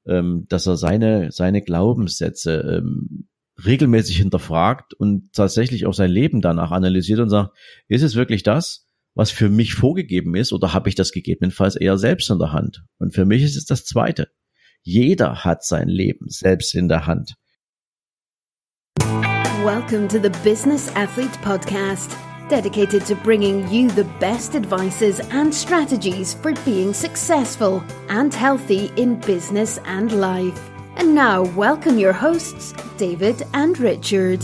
dass er seine Glaubenssätze regelmäßig hinterfragt und tatsächlich auch sein Leben danach analysiert und sagt, ist es wirklich das, was für mich vorgegeben ist, oder habe ich das gegebenenfalls eher selbst in der Hand? Und für mich ist es das Zweite. Jeder hat sein Leben selbst in der Hand. Welcome to the Business Athlete Podcast, dedicated to bringing you the best advices and strategies for being successful and healthy in business and life. And now, welcome your hosts, David and Richard.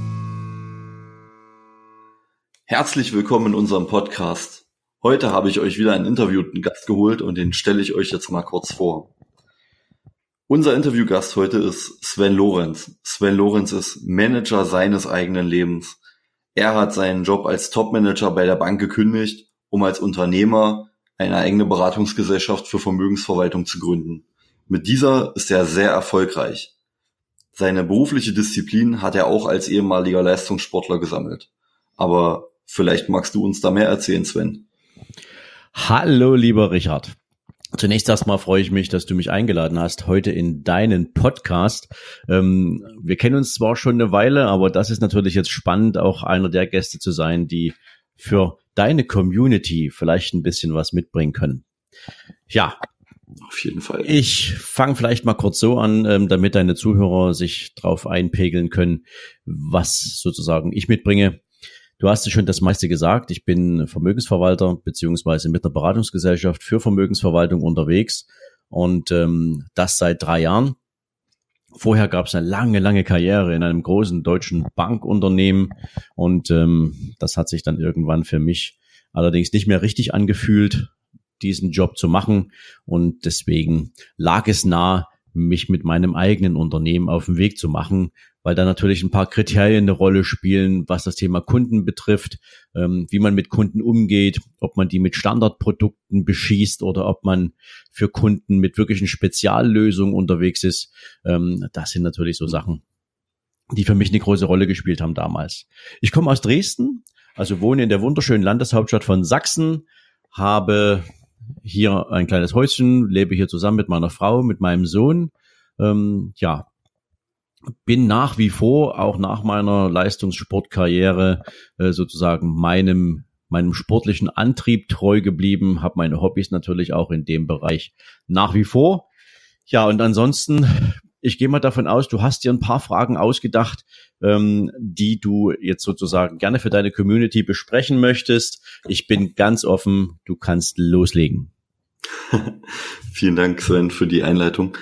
Herzlich willkommen in unserem Podcast. Heute habe ich euch wieder einen interviewten Gast geholt und den stelle ich euch jetzt mal kurz vor. Unser Interviewgast heute ist Sven Lorenz. Sven Lorenz ist Manager seines eigenen Lebens. Er hat seinen Job als Topmanager bei der Bank gekündigt, um als Unternehmer eine eigene Beratungsgesellschaft für Vermögensverwaltung zu gründen. Mit dieser ist er sehr erfolgreich. Seine berufliche Disziplin hat er auch als ehemaliger Leistungssportler gesammelt. Aber vielleicht magst du uns da mehr erzählen, Sven. Hallo, lieber Richard. Zunächst erstmal freue ich mich, dass du mich eingeladen hast heute in deinen Podcast. Wir kennen uns zwar schon eine Weile, aber das ist natürlich jetzt spannend, auch einer der Gäste zu sein, die für deine Community vielleicht ein bisschen was mitbringen können. Ja, auf jeden Fall. Ich fange vielleicht mal kurz so an, damit deine Zuhörer sich drauf einpegeln können, was sozusagen ich mitbringe. Du hast ja schon das meiste gesagt. Ich bin Vermögensverwalter beziehungsweise mit einer Beratungsgesellschaft für Vermögensverwaltung unterwegs und das seit 3 Jahren. Vorher gab es eine lange Karriere in einem großen deutschen Bankunternehmen und das hat sich dann irgendwann für mich allerdings nicht mehr richtig angefühlt, diesen Job zu machen, und deswegen lag es nahe, mich mit meinem eigenen Unternehmen auf den Weg zu machen, weil da natürlich ein paar Kriterien eine Rolle spielen, was das Thema Kunden betrifft, wie man mit Kunden umgeht, ob man die mit Standardprodukten beschießt oder ob man für Kunden mit wirklichen Speziallösungen unterwegs ist. Das sind natürlich so Sachen, die für mich eine große Rolle gespielt haben damals. Ich komme aus Dresden, also wohne in der wunderschönen Landeshauptstadt von Sachsen, habe hier ein kleines Häuschen, lebe hier zusammen mit meiner Frau, mit meinem Sohn. Bin nach wie vor, auch nach meiner Leistungssportkarriere, sozusagen meinem sportlichen Antrieb treu geblieben, habe meine Hobbys natürlich auch in dem Bereich nach wie vor. Ja, und ansonsten, ich gehe mal davon aus, du hast dir ein paar Fragen ausgedacht, die du jetzt sozusagen gerne für deine Community besprechen möchtest. Ich bin ganz offen, du kannst loslegen. Vielen Dank, Sven, für die Einleitung.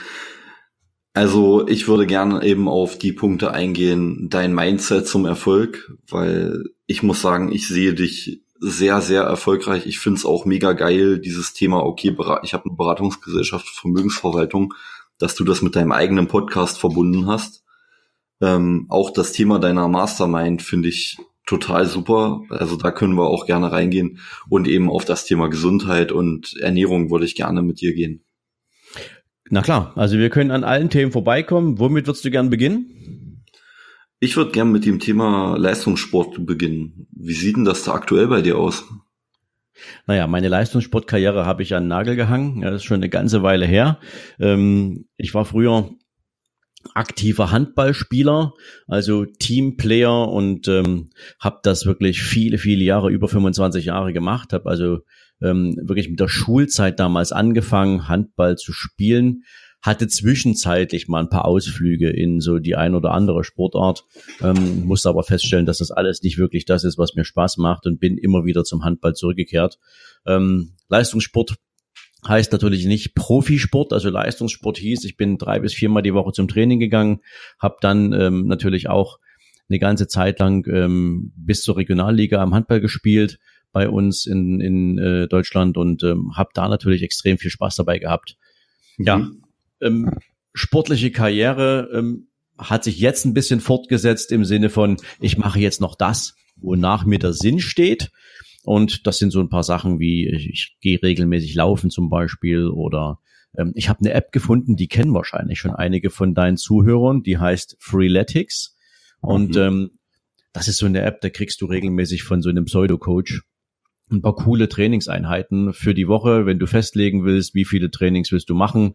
Also ich würde gerne eben auf die Punkte eingehen, dein Mindset zum Erfolg, weil ich muss sagen, ich sehe dich sehr, sehr erfolgreich. Ich finde es auch mega geil, dieses Thema, okay, ich habe eine Beratungsgesellschaft für Vermögensverwaltung, dass du das mit deinem eigenen Podcast verbunden hast. Auch das Thema deiner Mastermind finde ich total super. Also da können wir auch gerne reingehen. Und eben auf das Thema Gesundheit und Ernährung würde ich gerne mit dir gehen. Na klar, also wir können an allen Themen vorbeikommen. Womit würdest du gern beginnen? Ich würde gern mit dem Thema Leistungssport beginnen. Wie sieht denn das da aktuell bei dir aus? Naja, meine Leistungssportkarriere habe ich an den Nagel gehangen. Ja, das ist schon eine ganze Weile her. Ich war früher aktiver Handballspieler, also Teamplayer, und habe das wirklich viele Jahre, über 25 Jahre gemacht. Habe also wirklich mit der Schulzeit damals angefangen, Handball zu spielen. Hatte zwischenzeitlich mal ein paar Ausflüge in so die ein oder andere Sportart, musste aber feststellen, dass das alles nicht wirklich das ist, was mir Spaß macht, und bin immer wieder zum Handball zurückgekehrt. Leistungssport heißt natürlich nicht Profisport, also Leistungssport hieß, ich bin 3 bis 4 Mal die Woche zum Training gegangen, habe dann natürlich auch eine ganze Zeit lang bis zur Regionalliga am Handball gespielt bei uns in Deutschland und habe da natürlich extrem viel Spaß dabei gehabt. Ja, sportliche Karriere hat sich jetzt ein bisschen fortgesetzt im Sinne von, ich mache jetzt noch das, wonach mir der Sinn steht. Und das sind so ein paar Sachen wie, ich gehe regelmäßig laufen zum Beispiel, oder ich habe eine App gefunden, die kennen wahrscheinlich schon einige von deinen Zuhörern, die heißt Freeletics. Und das ist so eine App, da kriegst du regelmäßig von so einem Pseudo-Coach ein paar coole Trainingseinheiten für die Woche, wenn du festlegen willst, wie viele Trainings willst du machen.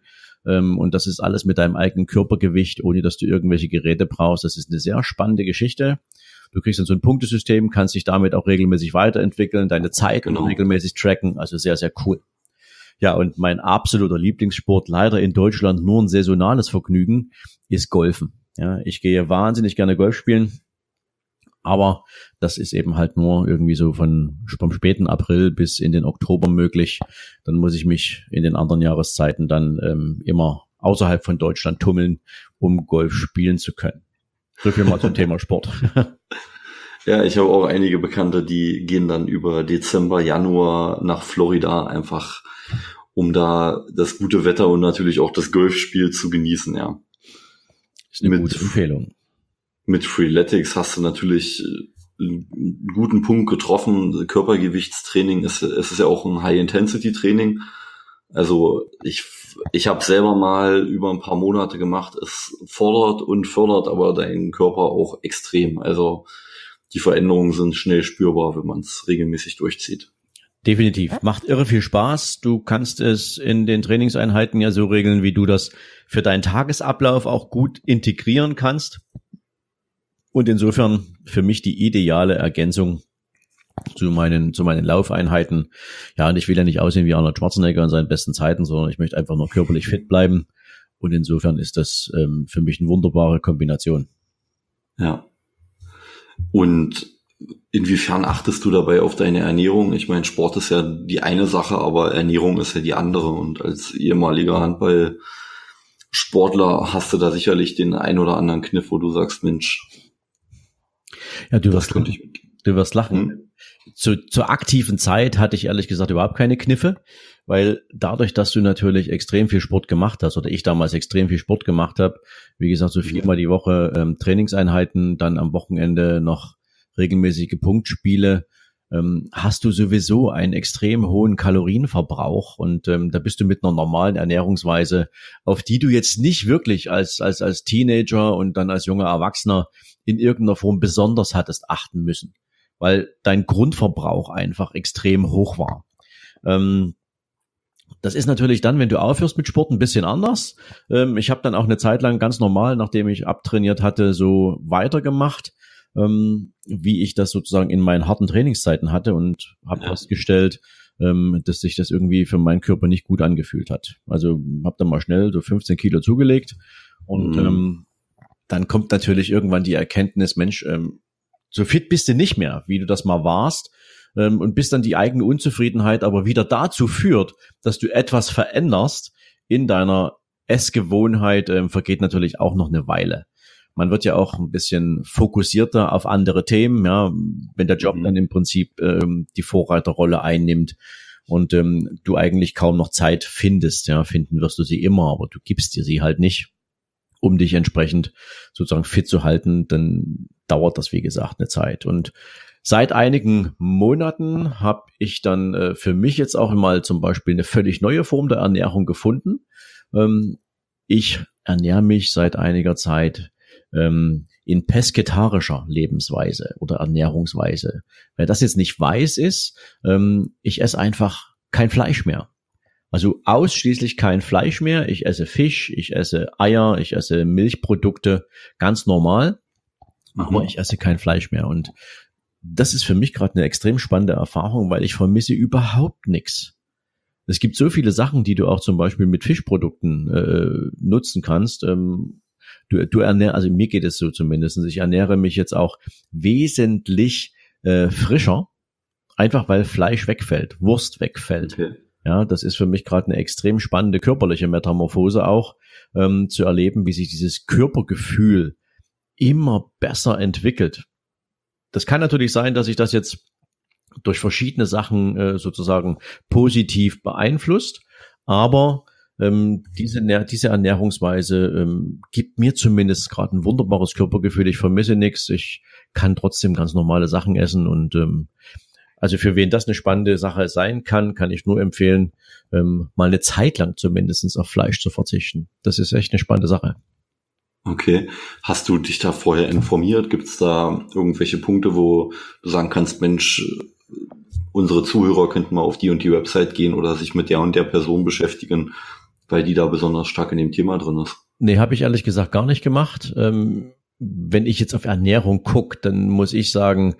Und das ist alles mit deinem eigenen Körpergewicht, ohne dass du irgendwelche Geräte brauchst. Das ist eine sehr spannende Geschichte. Du kriegst dann so ein Punktesystem, kannst dich damit auch regelmäßig weiterentwickeln, deine Zeit regelmäßig tracken, also sehr, sehr cool. Ja, und mein absoluter Lieblingssport, leider in Deutschland nur ein saisonales Vergnügen, ist Golfen. Ja, ich gehe wahnsinnig gerne Golf spielen, aber das ist eben halt nur irgendwie so vom späten April bis in den Oktober möglich. Dann muss ich mich in den anderen Jahreszeiten dann immer außerhalb von Deutschland tummeln, um Golf spielen zu können. So viel mal zum Thema Sport. Ja, ich habe auch einige Bekannte, die gehen dann über Dezember, Januar nach Florida, einfach um da das gute Wetter und natürlich auch das Golfspiel zu genießen, ja. Ist eine gute Empfehlung. Mit Freeletics hast du natürlich einen guten Punkt getroffen. Körpergewichtstraining es ist ja auch ein High-Intensity-Training. Also ich habe selber mal über ein paar Monate gemacht. Es fordert und fördert aber deinen Körper auch extrem. Also die Veränderungen sind schnell spürbar, wenn man es regelmäßig durchzieht. Definitiv. Macht irre viel Spaß. Du kannst es in den Trainingseinheiten ja so regeln, wie du das für deinen Tagesablauf auch gut integrieren kannst. Und insofern für mich die ideale Ergänzung zu meinen Laufeinheiten. Ja, und ich will ja nicht aussehen wie Arnold Schwarzenegger in seinen besten Zeiten, sondern ich möchte einfach nur körperlich fit bleiben. Und insofern ist das für mich eine wunderbare Kombination. Ja. Und inwiefern achtest du dabei auf deine Ernährung? Ich meine, Sport ist ja die eine Sache, aber Ernährung ist ja die andere. Und als ehemaliger Handballsportler hast du da sicherlich den ein oder anderen Kniff, wo du sagst, Mensch, ja, du wirst lachen. Zur aktiven Zeit hatte ich ehrlich gesagt überhaupt keine Kniffe, weil dadurch, dass du natürlich extrem viel Sport gemacht hast oder ich damals extrem viel Sport gemacht habe, wie gesagt, so 4-mal die Woche Trainingseinheiten, dann am Wochenende noch regelmäßige Punktspiele, hast du sowieso einen extrem hohen Kalorienverbrauch und da bist du mit einer normalen Ernährungsweise, auf die du jetzt nicht wirklich als Teenager und dann als junger Erwachsener in irgendeiner Form besonders hattest achten müssen, weil dein Grundverbrauch einfach extrem hoch war. Das ist natürlich dann, wenn du aufhörst mit Sport, ein bisschen anders. Ich habe dann auch eine Zeit lang ganz normal, nachdem ich abtrainiert hatte, so weitergemacht, wie ich das sozusagen in meinen harten Trainingszeiten hatte und habe festgestellt, dass sich das irgendwie für meinen Körper nicht gut angefühlt hat. Also habe dann mal schnell so 15 Kilo zugelegt und dann kommt natürlich irgendwann die Erkenntnis, Mensch, so fit bist du nicht mehr, wie du das mal warst, und bis dann die eigene Unzufriedenheit aber wieder dazu führt, dass du etwas veränderst in deiner Essgewohnheit, vergeht natürlich auch noch eine Weile. Man wird ja auch ein bisschen fokussierter auf andere Themen, ja, wenn der Job dann im Prinzip die Vorreiterrolle einnimmt und du eigentlich kaum noch Zeit findest, ja, finden wirst du sie immer, aber du gibst dir sie halt nicht, um dich entsprechend sozusagen fit zu halten, dann dauert das, wie gesagt, eine Zeit. Und seit einigen Monaten habe ich dann für mich jetzt auch mal zum Beispiel eine völlig neue Form der Ernährung gefunden. Ich ernähre mich seit einiger Zeit in pesketarischer Lebensweise oder Ernährungsweise. Wer das jetzt nicht weiß, ist, ich esse einfach kein Fleisch mehr. Also ausschließlich kein Fleisch mehr. Ich esse Fisch, ich esse Eier, ich esse Milchprodukte, ganz normal. Aber ich esse kein Fleisch mehr. Und das ist für mich gerade eine extrem spannende Erfahrung, weil ich vermisse überhaupt nichts. Es gibt so viele Sachen, die du auch zum Beispiel mit Fischprodukten nutzen kannst. Du ernährst, also mir geht es so zumindest, ich ernähre mich jetzt auch wesentlich frischer, einfach weil Fleisch wegfällt, Wurst wegfällt. Okay. Ja, das ist für mich gerade eine extrem spannende körperliche Metamorphose auch, zu erleben, wie sich dieses Körpergefühl immer besser entwickelt. Das kann natürlich sein, dass sich das jetzt durch verschiedene Sachen sozusagen positiv beeinflusst, aber diese Ernährungsweise gibt mir zumindest gerade ein wunderbares Körpergefühl. Ich vermisse nichts, ich kann trotzdem ganz normale Sachen essen und also für wen das eine spannende Sache sein kann, kann ich nur empfehlen, mal eine Zeit lang zumindest auf Fleisch zu verzichten. Das ist echt eine spannende Sache. Okay. Hast du dich da vorher informiert? Gibt es da irgendwelche Punkte, wo du sagen kannst, Mensch, unsere Zuhörer könnten mal auf die und die Website gehen oder sich mit der und der Person beschäftigen? weil die da besonders stark in dem Thema drin ist. Nee, habe ich ehrlich gesagt gar nicht gemacht. Wenn ich jetzt auf Ernährung gucke, dann muss ich sagen,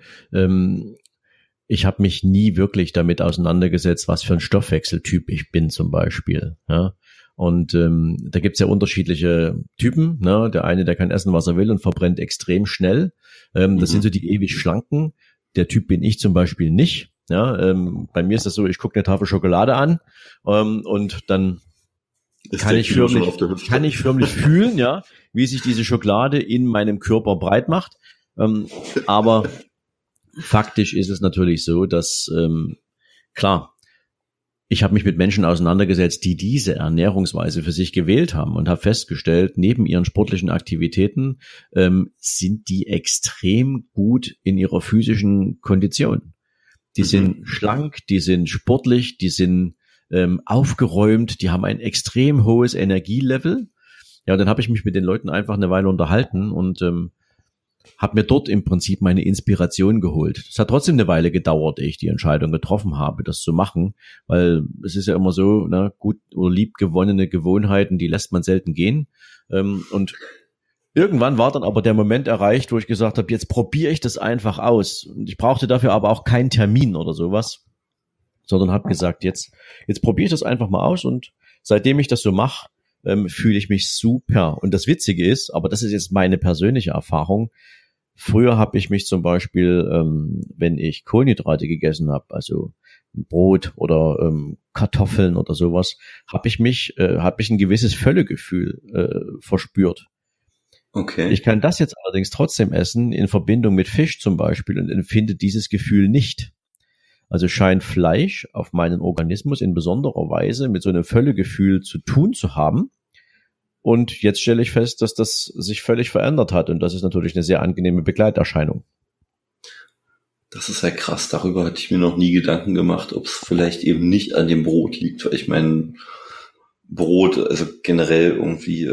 ich habe mich nie wirklich damit auseinandergesetzt, was für ein Stoffwechseltyp ich bin zum Beispiel. Ja? Und da gibt's ja unterschiedliche Typen. Ne? Der eine, der kann essen, was er will und verbrennt extrem schnell. Das sind so die ewig Schlanken. Der Typ bin ich zum Beispiel nicht. Ja? Bei mir ist das so, ich gucke eine Tafel Schokolade an und dann kann ich förmlich fühlen, ja, wie sich diese Schokolade in meinem Körper breit macht. Aber faktisch ist es natürlich so, dass, klar, ich habe mich mit Menschen auseinandergesetzt, die diese Ernährungsweise für sich gewählt haben und habe festgestellt, neben ihren sportlichen Aktivitäten sind die extrem gut in ihrer physischen Kondition. Die sind schlank, die sind sportlich, die sind aufgeräumt, die haben ein extrem hohes Energielevel. Ja, und dann habe ich mich mit den Leuten einfach eine Weile unterhalten und habe mir dort im Prinzip meine Inspiration geholt. Es hat trotzdem eine Weile gedauert, ehe ich die Entscheidung getroffen habe, das zu machen, weil es ist ja immer so, ne, gut oder lieb gewonnene Gewohnheiten, die lässt man selten gehen. Und irgendwann war dann aber der Moment erreicht, wo ich gesagt habe, jetzt probiere ich das einfach aus. Und ich brauchte dafür aber auch keinen Termin oder sowas, sondern habe gesagt, jetzt probiere ich das einfach mal aus und seitdem ich das so mache, fühle ich mich super. Und das Witzige ist, aber das ist jetzt meine persönliche Erfahrung, früher habe ich mich zum Beispiel, wenn ich Kohlenhydrate gegessen habe, also Brot oder Kartoffeln oder sowas, habe ich ein gewisses Völlegefühl verspürt. Okay. Ich kann das jetzt allerdings trotzdem essen, in Verbindung mit Fisch zum Beispiel, und empfinde dieses Gefühl nicht. Also scheint Fleisch auf meinen Organismus in besonderer Weise mit so einem Völlegefühl zu tun zu haben. Und jetzt stelle ich fest, dass das sich völlig verändert hat. Und das ist natürlich eine sehr angenehme Begleiterscheinung. Das ist ja krass. Darüber hatte ich mir noch nie Gedanken gemacht, ob es vielleicht eben nicht an dem Brot liegt. Weil ich meine, Brot, also generell irgendwie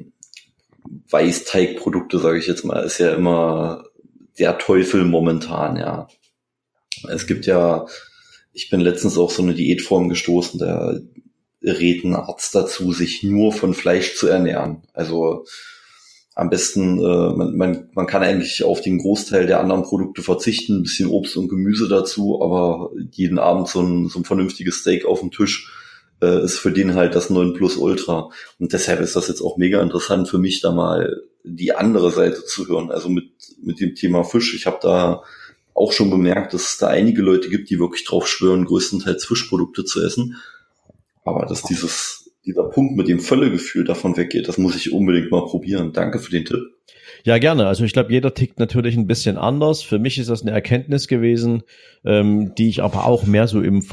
Weißteigprodukte, sage ich jetzt mal, ist ja immer der Teufel momentan, ja. Es gibt ja, ich bin letztens auf so eine Diätform gestoßen, da rät ein Arzt dazu, sich nur von Fleisch zu ernähren. Also am besten, man kann eigentlich auf den Großteil der anderen Produkte verzichten, ein bisschen Obst und Gemüse dazu, aber jeden Abend so ein vernünftiges Steak auf dem Tisch ist für den halt das 9+Ultra. Und deshalb ist das jetzt auch mega interessant für mich, da mal die andere Seite zu hören. Also mit dem Thema Fisch. Ich habe da auch schon bemerkt, dass es da einige Leute gibt, die wirklich drauf schwören, größtenteils Fischprodukte zu essen. Aber dass dieser Punkt mit dem Völlegefühl davon weggeht, das muss ich unbedingt mal probieren. Danke für den Tipp. Ja, gerne. Also ich glaube, jeder tickt natürlich ein bisschen anders. Für mich ist das eine Erkenntnis gewesen, die ich aber auch mehr so im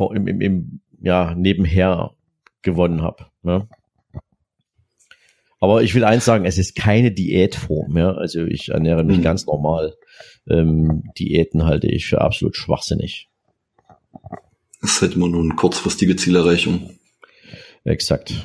nebenher gewonnen habe. Ne? Aber ich will eins sagen, es ist keine Diätform. Ja? Also ich ernähre mich ganz normal. Diäten halte ich für absolut schwachsinnig. Das ist halt immer nur eine kurzfristige Zielerreichung. Exakt.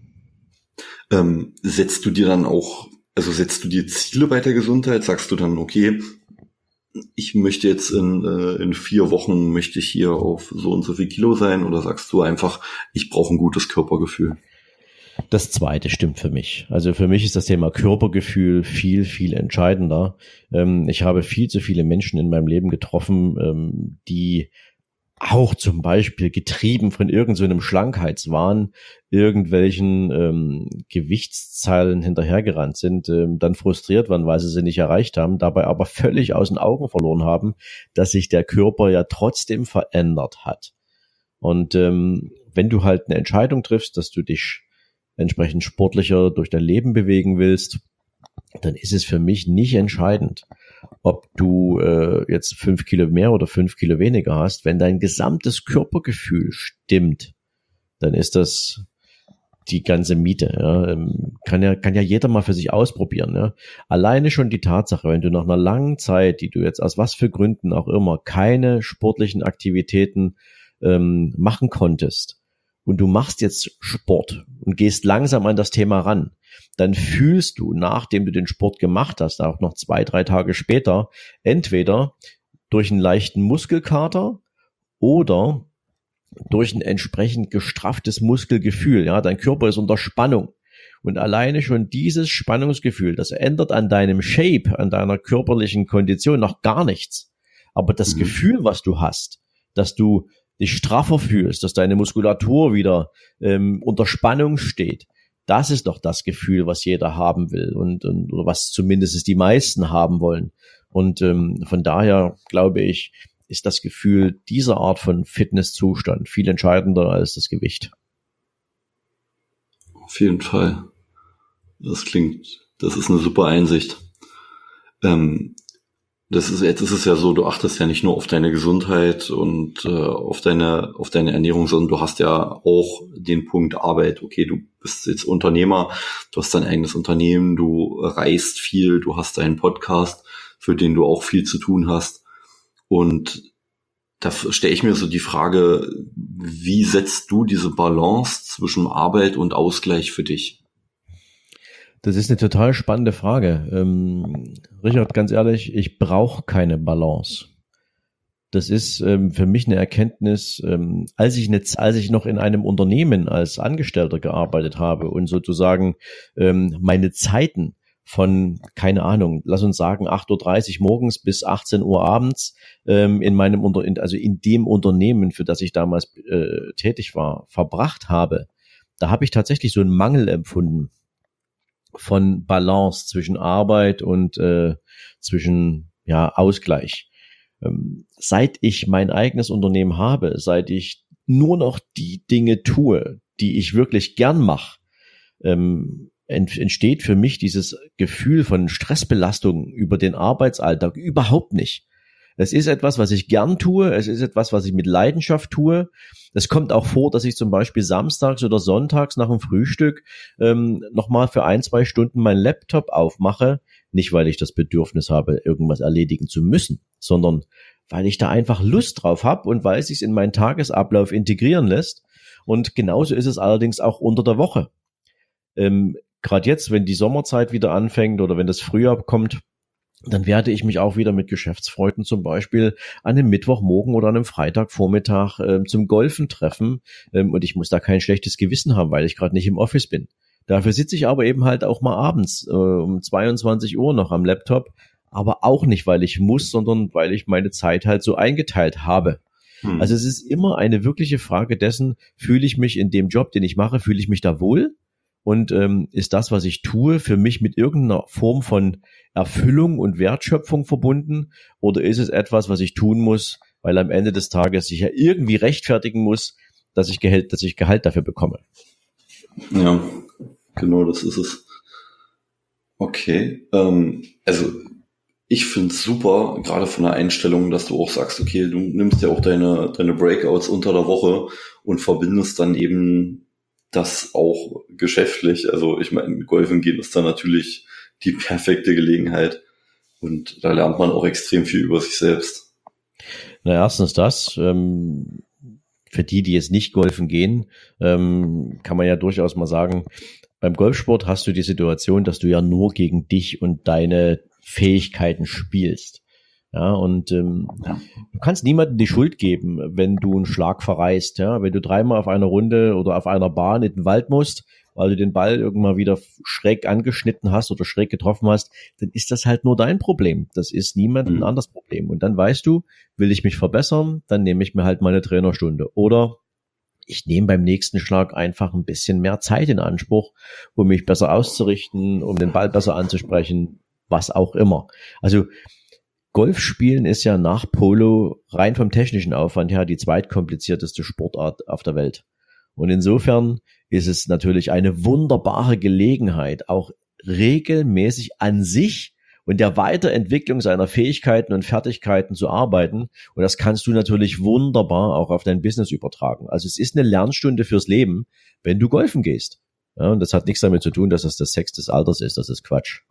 Setzt du dir Ziele bei der Gesundheit? Sagst du dann, okay, ich möchte jetzt in 4 Wochen möchte ich hier auf so und so viel Kilo sein, oder sagst du einfach, ich brauche ein gutes Körpergefühl? Das Zweite stimmt für mich. Also für mich ist das Thema Körpergefühl viel, viel entscheidender. Ich habe viel zu viele Menschen in meinem Leben getroffen, die auch zum Beispiel getrieben von irgendeinem Schlankheitswahn irgendwelchen Gewichtszahlen hinterhergerannt sind, dann frustriert waren, weil sie nicht erreicht haben, dabei aber völlig aus den Augen verloren haben, dass sich der Körper ja trotzdem verändert hat. Und wenn du halt eine Entscheidung triffst, dass du dich entsprechend sportlicher durch dein Leben bewegen willst, dann ist es für mich nicht entscheidend, ob du jetzt 5 Kilo mehr oder 5 Kilo weniger hast. Wenn dein gesamtes Körpergefühl stimmt, dann ist das die ganze Miete. Ja. Kann ja jeder mal für sich ausprobieren. Ja. Alleine schon die Tatsache, wenn du nach einer langen Zeit, die du jetzt aus was für Gründen auch immer keine sportlichen Aktivitäten machen konntest, und du machst jetzt Sport und gehst langsam an das Thema ran, dann fühlst du, nachdem du den Sport gemacht hast, auch noch 2-3 Tage später, entweder durch einen leichten Muskelkater oder durch ein entsprechend gestrafftes Muskelgefühl. Ja, dein Körper ist unter Spannung. Und alleine schon dieses Spannungsgefühl, das ändert an deinem Shape, an deiner körperlichen Kondition noch gar nichts. Aber das Gefühl, was du hast, dass du dich straffer fühlst, dass deine Muskulatur wieder unter Spannung steht, das ist doch das Gefühl, was jeder haben will und oder was zumindest die meisten haben wollen. Und von daher glaube ich, ist das Gefühl dieser Art von Fitnesszustand viel entscheidender als das Gewicht. Auf jeden Fall. Das ist eine super Einsicht. Jetzt ist es ja so, du achtest ja nicht nur auf deine Gesundheit und auf deine Ernährung, sondern du hast ja auch den Punkt Arbeit. Okay, du bist jetzt Unternehmer, du hast dein eigenes Unternehmen, du reist viel, du hast deinen Podcast, für den du auch viel zu tun hast. Und da stelle ich mir so die Frage, wie setzt du diese Balance zwischen Arbeit und Ausgleich für dich? Das ist eine total spannende Frage. Richard, ganz ehrlich, ich brauche keine Balance. Das ist für mich eine Erkenntnis, als ich noch in einem Unternehmen als Angestellter gearbeitet habe und sozusagen meine Zeiten von, keine Ahnung, lass uns sagen 8:30 Uhr morgens bis 18 Uhr abends in dem Unternehmen, für das ich damals tätig war, verbracht habe. Da habe ich tatsächlich so einen Mangel empfunden von Balance zwischen Arbeit und zwischen Ausgleich. Seit ich mein eigenes Unternehmen habe, seit ich nur noch die Dinge tue, die ich wirklich gern mache, entsteht für mich dieses Gefühl von Stressbelastung über den Arbeitsalltag überhaupt nicht. Es ist etwas, was ich gern tue. Es ist etwas, was ich mit Leidenschaft tue. Es kommt auch vor, dass ich zum Beispiel samstags oder sonntags nach dem Frühstück nochmal für 1-2 Stunden meinen Laptop aufmache. Nicht, weil ich das Bedürfnis habe, irgendwas erledigen zu müssen, sondern weil ich da einfach Lust drauf habe und weil es sich in meinen Tagesablauf integrieren lässt. Und genauso ist es allerdings auch unter der Woche. Gerade jetzt, wenn die Sommerzeit wieder anfängt oder wenn das Frühjahr kommt, dann werde ich mich auch wieder mit Geschäftsfreunden zum Beispiel an einem Mittwochmorgen oder an einem Freitagvormittag zum Golfen treffen. Und ich muss da kein schlechtes Gewissen haben, weil ich gerade nicht im Office bin. Dafür sitze ich aber eben halt auch mal abends um 22 Uhr noch am Laptop. Aber auch nicht, weil ich muss, sondern weil ich meine Zeit halt so eingeteilt habe. Also es ist immer eine wirkliche Frage dessen, fühle ich mich in dem Job, den ich mache, fühle ich mich da wohl? Und ist das, was ich tue, für mich mit irgendeiner Form von Erfüllung und Wertschöpfung verbunden? Oder ist es etwas, was ich tun muss, weil am Ende des Tages ich ja irgendwie rechtfertigen muss, dass ich Gehalt dafür bekomme? Ja, genau, das ist es. Okay, also ich finde es super, gerade von der Einstellung, dass du auch sagst, okay, du nimmst ja auch deine Breakouts unter der Woche und verbindest dann eben das auch geschäftlich. Also ich meine, Golfen gehen ist dann natürlich die perfekte Gelegenheit und da lernt man auch extrem viel über sich selbst. Na, erstens das. Für die jetzt nicht golfen gehen, kann man ja durchaus mal sagen, beim Golfsport hast du die Situation, dass du ja nur gegen dich und deine Fähigkeiten spielst. Ja, und du kannst niemandem die Schuld geben, wenn du einen Schlag verreißt. Ja, wenn du 3-mal auf einer Runde oder auf einer Bahn in den Wald musst, weil du den Ball irgendwann wieder schräg angeschnitten hast oder schräg getroffen hast, dann ist das halt nur dein Problem. Das ist niemand ein anderes Problem. Und dann weißt du, will ich mich verbessern, dann nehme ich mir halt meine Trainerstunde. Oder ich nehme beim nächsten Schlag einfach ein bisschen mehr Zeit in Anspruch, um mich besser auszurichten, um den Ball besser anzusprechen, was auch immer. Also Golf spielen ist ja nach Polo rein vom technischen Aufwand her die zweitkomplizierteste Sportart auf der Welt. Und insofern ist es natürlich eine wunderbare Gelegenheit, auch regelmäßig an sich und der Weiterentwicklung seiner Fähigkeiten und Fertigkeiten zu arbeiten. Und das kannst du natürlich wunderbar auch auf dein Business übertragen. Also es ist eine Lernstunde fürs Leben, wenn du golfen gehst. Ja, und das hat nichts damit zu tun, dass das der Sex des Alters ist. Das ist Quatsch.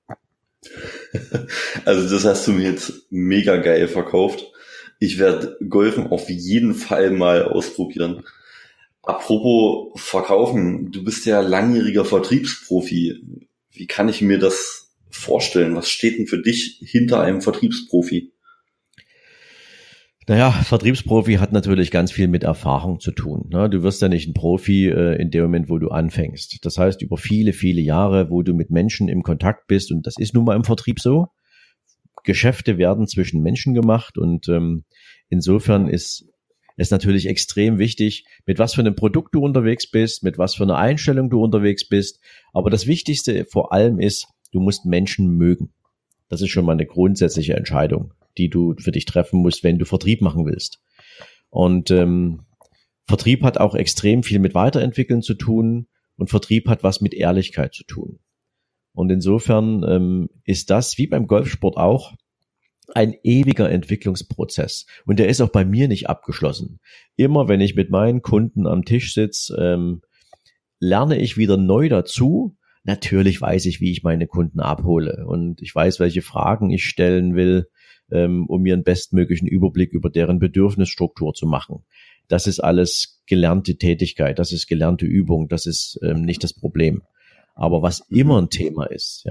Also das hast du mir jetzt mega geil verkauft. Ich werde Golfen auf jeden Fall mal ausprobieren. Apropos Verkaufen, du bist ja langjähriger Vertriebsprofi. Wie kann ich mir das vorstellen? Was steht denn für dich hinter einem Vertriebsprofi? Naja, Vertriebsprofi hat natürlich ganz viel mit Erfahrung zu tun. Ne? Du wirst ja nicht ein Profi in dem Moment, wo du anfängst. Das heißt, über viele, viele Jahre, wo du mit Menschen im Kontakt bist, und das ist nun mal im Vertrieb so, Geschäfte werden zwischen Menschen gemacht, und insofern ist es natürlich extrem wichtig, mit was für einem Produkt du unterwegs bist, mit was für einer Einstellung du unterwegs bist. Aber das Wichtigste vor allem ist, du musst Menschen mögen. Das ist schon mal eine grundsätzliche Entscheidung, die du für dich treffen musst, wenn du Vertrieb machen willst. Und Vertrieb hat auch extrem viel mit Weiterentwickeln zu tun, und Vertrieb hat was mit Ehrlichkeit zu tun. Und insofern ist das, wie beim Golfsport auch, ein ewiger Entwicklungsprozess. Und der ist auch bei mir nicht abgeschlossen. Immer wenn ich mit meinen Kunden am Tisch sitze, lerne ich wieder neu dazu. Natürlich weiß ich, wie ich meine Kunden abhole, und ich weiß, welche Fragen ich stellen will, um mir einen bestmöglichen Überblick über deren Bedürfnisstruktur zu machen. Das ist alles gelernte Tätigkeit, das ist gelernte Übung, das ist nicht das Problem. Aber was immer ein Thema ist,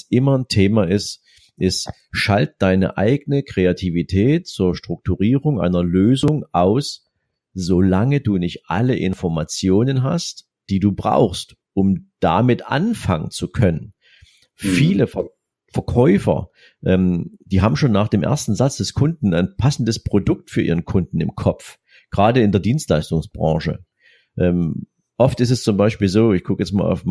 ist, schalt deine eigene Kreativität zur Strukturierung einer Lösung aus, solange du nicht alle Informationen hast, die du brauchst, um damit anfangen zu können. Viele Verkäufer, die haben schon nach dem ersten Satz des Kunden ein passendes Produkt für ihren Kunden im Kopf, gerade in der Dienstleistungsbranche. Oft ist es zum Beispiel so, ich gucke jetzt mal auf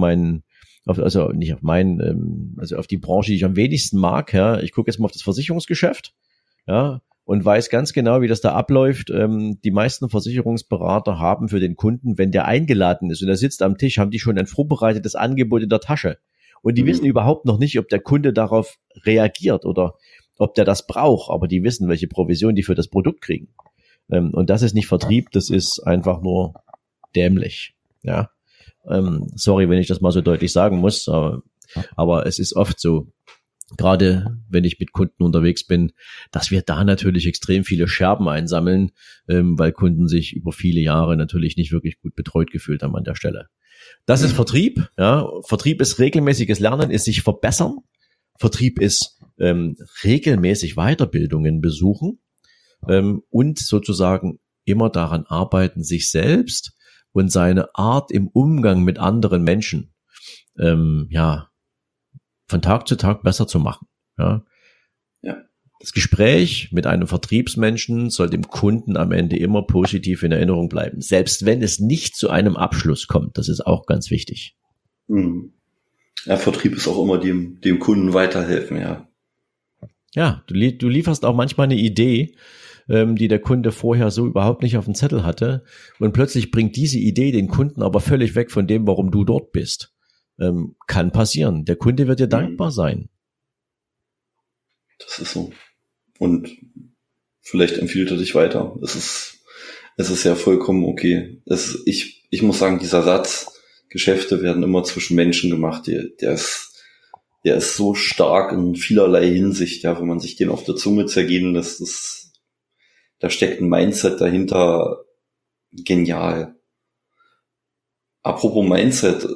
auf die Branche, die ich am wenigsten mag, ja. Ich gucke jetzt mal auf das Versicherungsgeschäft, ja, und weiß ganz genau, wie das da abläuft. Die meisten Versicherungsberater haben für den Kunden, wenn der eingeladen ist und er sitzt am Tisch, haben die schon ein vorbereitetes Angebot in der Tasche. Und die wissen überhaupt noch nicht, ob der Kunde darauf reagiert oder ob der das braucht, aber die wissen, welche Provision die für das Produkt kriegen. Und das ist nicht Vertrieb, das ist einfach nur dämlich, ja. Sorry, wenn ich das mal so deutlich sagen muss, aber es ist oft so, gerade wenn ich mit Kunden unterwegs bin, dass wir da natürlich extrem viele Scherben einsammeln, weil Kunden sich über viele Jahre natürlich nicht wirklich gut betreut gefühlt haben an der Stelle. Das ist Vertrieb, ja. Vertrieb ist regelmäßiges Lernen, ist sich verbessern. Vertrieb ist regelmäßig Weiterbildungen besuchen und sozusagen immer daran arbeiten, sich selbst und seine Art im Umgang mit anderen Menschen, von Tag zu Tag besser zu machen. Ja. Das Gespräch mit einem Vertriebsmenschen soll dem Kunden am Ende immer positiv in Erinnerung bleiben, selbst wenn es nicht zu einem Abschluss kommt. Das ist auch ganz wichtig. Ja, Vertrieb ist auch immer dem Kunden weiterhelfen, ja. Ja, du lieferst auch manchmal eine Idee, die der Kunde vorher so überhaupt nicht auf dem Zettel hatte, und plötzlich bringt diese Idee den Kunden aber völlig weg von dem, warum du dort bist. Kann passieren. Der Kunde wird dir dankbar sein. Das ist so. Und vielleicht empfiehlt er dich weiter. Es ist ja vollkommen okay. Ich muss sagen, dieser Satz, Geschäfte werden immer zwischen Menschen gemacht, der ist so stark in vielerlei Hinsicht, ja, wenn man sich den auf der Zunge zergehen lässt, da steckt ein Mindset dahinter, genial. Apropos Mindset,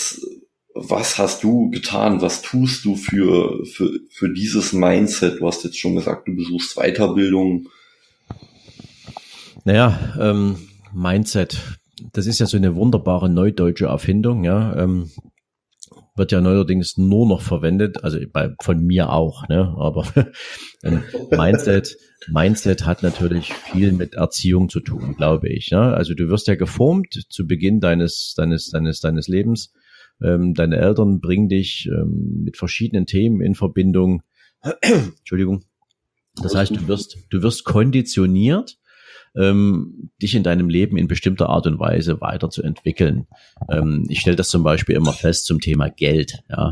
was hast du getan? Was tust du für dieses Mindset? Du hast jetzt schon gesagt, du besuchst Weiterbildung. Naja, Mindset, das ist ja so eine wunderbare neudeutsche Erfindung, ja. Wird ja neuerdings nur noch verwendet, also von mir auch, ne? Aber Mindset hat natürlich viel mit Erziehung zu tun, glaube ich. Ne? Also du wirst ja geformt zu Beginn deines Lebens. Deine Eltern bringen dich mit verschiedenen Themen in Verbindung. Entschuldigung. Das heißt, du wirst konditioniert, dich in deinem Leben in bestimmter Art und Weise weiterzuentwickeln. Ich stelle das zum Beispiel immer fest zum Thema Geld. Ja,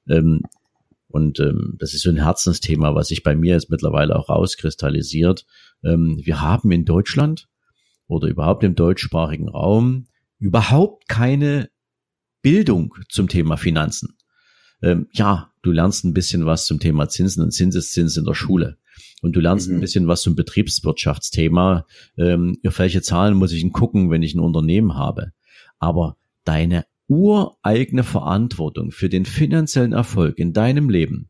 das ist so ein Herzensthema, was sich bei mir jetzt mittlerweile auch rauskristallisiert. Wir haben in Deutschland oder überhaupt im deutschsprachigen Raum überhaupt keine Bildung zum Thema Finanzen. Du lernst ein bisschen was zum Thema Zinsen und Zinseszins in der Schule. Und du lernst ein bisschen was zum Betriebswirtschaftsthema. Auf welche Zahlen muss ich denn gucken, wenn ich ein Unternehmen habe? Aber deine ureigene Verantwortung für den finanziellen Erfolg in deinem Leben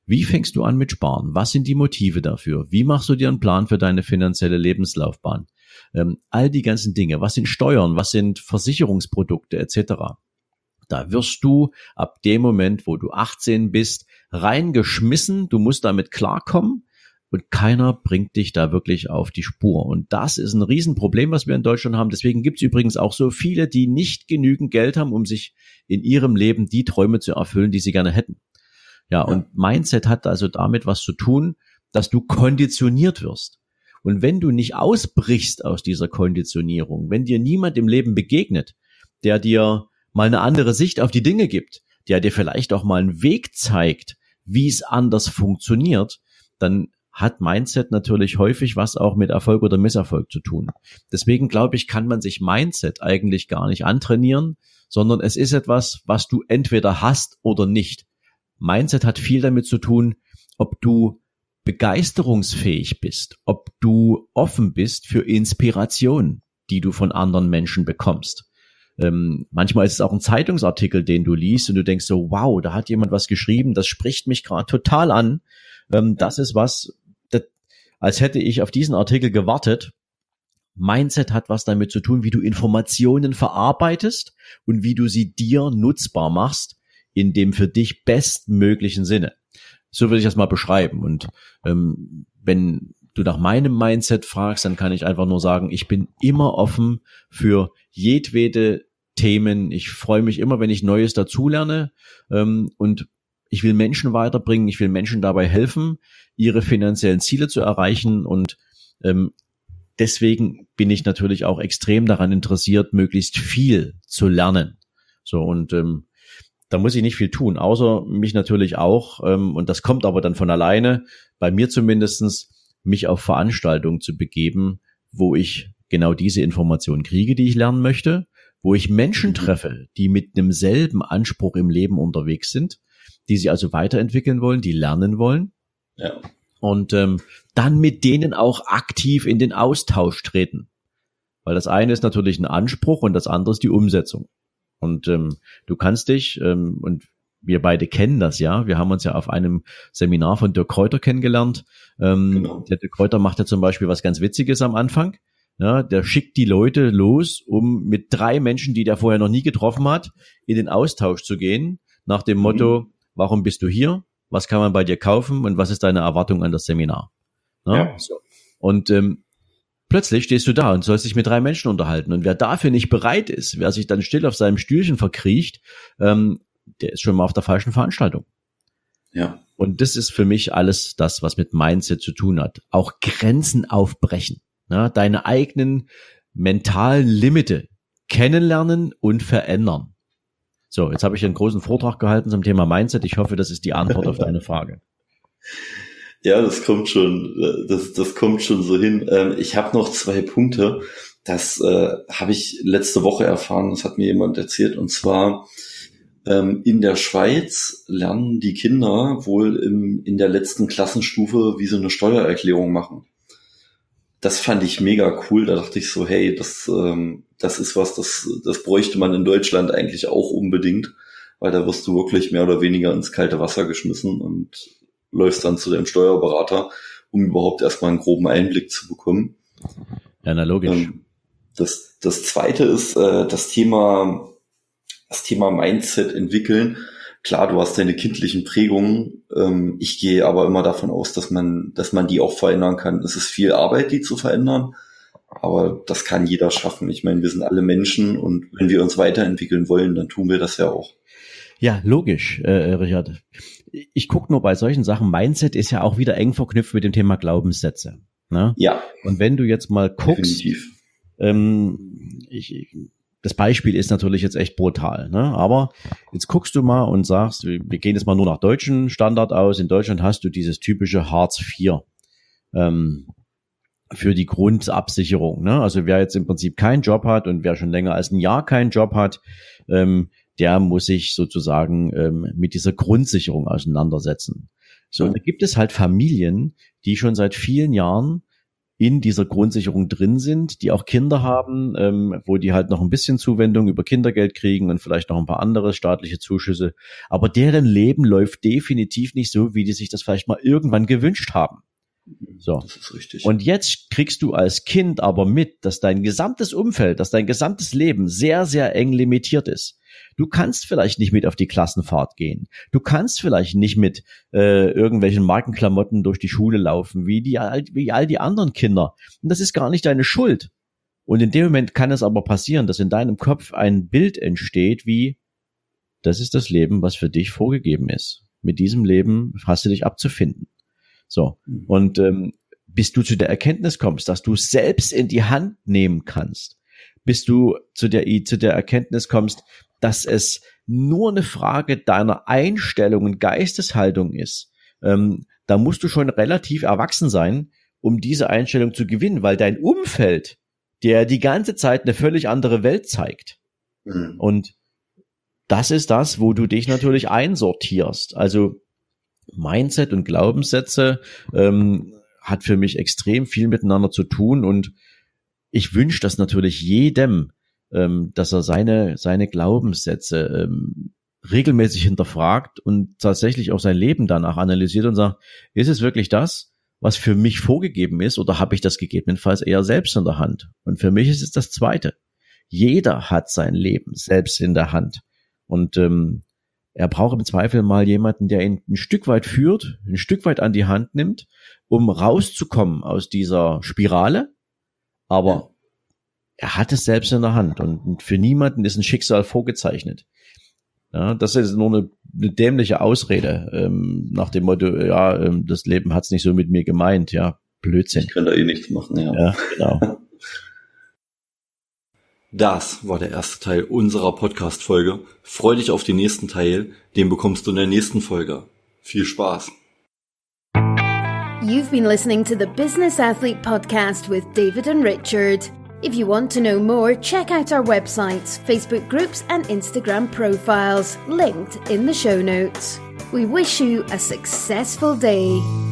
Wie fängst du an mit Sparen? Was sind die Motive dafür? Wie machst du dir einen Plan für deine finanzielle Lebenslaufbahn? All die ganzen Dinge. Was sind Steuern? Was sind Versicherungsprodukte etc.? Da wirst du ab dem Moment, wo du 18 bist, reingeschmissen. Du musst damit klarkommen und keiner bringt dich da wirklich auf die Spur. Und das ist ein Riesenproblem, was wir in Deutschland haben. Deswegen gibt es übrigens auch so viele, die nicht genügend Geld haben, um sich in ihrem Leben die Träume zu erfüllen, die sie gerne hätten. Ja, und Mindset hat also damit was zu tun, dass du konditioniert wirst. Und wenn du nicht ausbrichst aus dieser Konditionierung, wenn dir niemand im Leben begegnet, der dir mal eine andere Sicht auf die Dinge gibt, der dir vielleicht auch mal einen Weg zeigt, wie es anders funktioniert, dann hat Mindset natürlich häufig was auch mit Erfolg oder Misserfolg zu tun. Deswegen glaube ich, kann man sich Mindset eigentlich gar nicht antrainieren, sondern es ist etwas, was du entweder hast oder nicht. Mindset hat viel damit zu tun, ob du begeisterungsfähig bist, ob du offen bist für Inspiration, die du von anderen Menschen bekommst. Manchmal ist es auch ein Zeitungsartikel, den du liest und du denkst so, wow, da hat jemand was geschrieben, das spricht mich gerade total an. Das ist was, als hätte ich auf diesen Artikel gewartet. Mindset hat was damit zu tun, wie du Informationen verarbeitest und wie du sie dir nutzbar machst in dem für dich bestmöglichen Sinne. So würde ich das mal beschreiben. Und wenn du nach meinem Mindset fragst, dann kann ich einfach nur sagen, ich bin immer offen für jedwede Themen. Ich freue mich immer, wenn ich Neues dazulerne, und ich will Menschen weiterbringen. Ich will Menschen dabei helfen, ihre finanziellen Ziele zu erreichen. Und deswegen bin ich natürlich auch extrem daran interessiert, möglichst viel zu lernen. So, und da muss ich nicht viel tun, außer mich natürlich auch, und das kommt aber dann von alleine, bei mir zumindestens, mich auf Veranstaltungen zu begeben, wo ich genau diese Informationen kriege, die ich lernen möchte, wo ich Menschen treffe, die mit demselben Anspruch im Leben unterwegs sind, die sich also weiterentwickeln wollen, die lernen wollen. Ja. Und dann mit denen auch aktiv in den Austausch treten. Weil das eine ist natürlich ein Anspruch und das andere ist die Umsetzung. Und du kannst dich, und wir beide kennen das ja, wir haben uns ja auf einem Seminar von Dirk Kräuter kennengelernt. Genau. Der Dirk Kräuter macht ja zum Beispiel was ganz Witziges am Anfang. Ja, der schickt die Leute los, um mit 3 Menschen, die der vorher noch nie getroffen hat, in den Austausch zu gehen, nach dem Motto, warum bist du hier? Was kann man bei dir kaufen? Und was ist deine Erwartung an das Seminar? Ja. So. Und plötzlich stehst du da und sollst dich mit 3 Menschen unterhalten. Und wer dafür nicht bereit ist, wer sich dann still auf seinem Stühlchen verkriecht, der ist schon mal auf der falschen Veranstaltung. Ja. Und das ist für mich alles das, was mit Mindset zu tun hat. Auch Grenzen aufbrechen. Ja, deine eigenen mentalen Limite kennenlernen und verändern. So, jetzt habe ich einen großen Vortrag gehalten zum Thema Mindset. Ich hoffe, das ist die Antwort auf deine Frage. Ja, das kommt schon, das kommt schon so hin. Ich habe noch 2 Punkte. Das habe ich letzte Woche erfahren, das hat mir jemand erzählt. Und zwar in der Schweiz lernen die Kinder wohl in der letzten Klassenstufe, wie sie eine Steuererklärung machen. Das fand ich mega cool. Da dachte ich so, hey, das ist was, das bräuchte man in Deutschland eigentlich auch unbedingt, weil da wirst du wirklich mehr oder weniger ins kalte Wasser geschmissen und läufst dann zu deinem Steuerberater, um überhaupt erstmal einen groben Einblick zu bekommen. Ja, na logisch. Das Zweite ist das Thema Mindset entwickeln. Klar, du hast deine kindlichen Prägungen. Ich gehe aber immer davon aus, dass man die auch verändern kann. Es ist viel Arbeit, die zu verändern, aber das kann jeder schaffen. Ich meine, wir sind alle Menschen und wenn wir uns weiterentwickeln wollen, dann tun wir das ja auch. Ja, logisch, Richard. Ich gucke nur bei solchen Sachen, Mindset ist ja auch wieder eng verknüpft mit dem Thema Glaubenssätze. Ne? Ja. Und wenn du jetzt mal guckst, das Beispiel ist natürlich jetzt echt brutal, ne? Aber jetzt guckst du mal und sagst, wir gehen jetzt mal nur nach deutschen Standard aus. In Deutschland hast du dieses typische Hartz IV für die Grundabsicherung, ne? Also wer jetzt im Prinzip keinen Job hat und wer schon länger als ein Jahr keinen Job hat, der muss sich sozusagen mit dieser Grundsicherung auseinandersetzen. So, und da gibt es halt Familien, die schon seit vielen Jahren in dieser Grundsicherung drin sind, die auch Kinder haben, wo die halt noch ein bisschen Zuwendung über Kindergeld kriegen und vielleicht noch ein paar andere staatliche Zuschüsse. Aber deren Leben läuft definitiv nicht so, wie die sich das vielleicht mal irgendwann gewünscht haben. So. Das ist richtig. Und jetzt kriegst du als Kind aber mit, dass dein gesamtes Umfeld, dass dein gesamtes Leben sehr, sehr eng limitiert ist. Du kannst vielleicht nicht mit auf die Klassenfahrt gehen. Du kannst vielleicht nicht mit irgendwelchen Markenklamotten durch die Schule laufen, wie all die anderen Kinder. Und das ist gar nicht deine Schuld. Und in dem Moment kann es aber passieren, dass in deinem Kopf ein Bild entsteht, wie, das ist das Leben, was für dich vorgegeben ist. Mit diesem Leben hast du dich abzufinden. So. Und bis du zu der Erkenntnis kommst, dass du es selbst in die Hand nehmen kannst, bis du zu der Erkenntnis kommst, dass es nur eine Frage deiner Einstellung und Geisteshaltung ist, da musst du schon relativ erwachsen sein, um diese Einstellung zu gewinnen, weil dein Umfeld dir die ganze Zeit eine völlig andere Welt zeigt. Mhm. Und das ist das, wo du dich natürlich einsortierst. Also Mindset und Glaubenssätze hat für mich extrem viel miteinander zu tun, und ich wünsche das natürlich jedem, dass er seine Glaubenssätze regelmäßig hinterfragt und tatsächlich auch sein Leben danach analysiert und sagt, ist es wirklich das, was für mich vorgegeben ist, oder habe ich das gegebenenfalls eher selbst in der Hand? Und für mich ist es das Zweite. Jeder hat sein Leben selbst in der Hand, und er braucht im Zweifel mal jemanden, der ihn ein Stück weit führt, ein Stück weit an die Hand nimmt, um rauszukommen aus dieser Spirale. Aber er hat es selbst in der Hand, und für niemanden ist ein Schicksal vorgezeichnet. Ja, das ist nur eine dämliche Ausrede, nach dem Motto, das Leben hat's nicht so mit mir gemeint. Ja, Blödsinn. Ich kann da nichts machen, Ja, genau. Das war der erste Teil unserer Podcast-Folge. Freu dich auf den nächsten Teil, den bekommst du in der nächsten Folge. Viel Spaß! You've been listening to the Business Athlete Podcast with David and Richard. If you want to know more, check out our websites, Facebook groups and Instagram profiles, linked in the show notes. We wish you a successful day.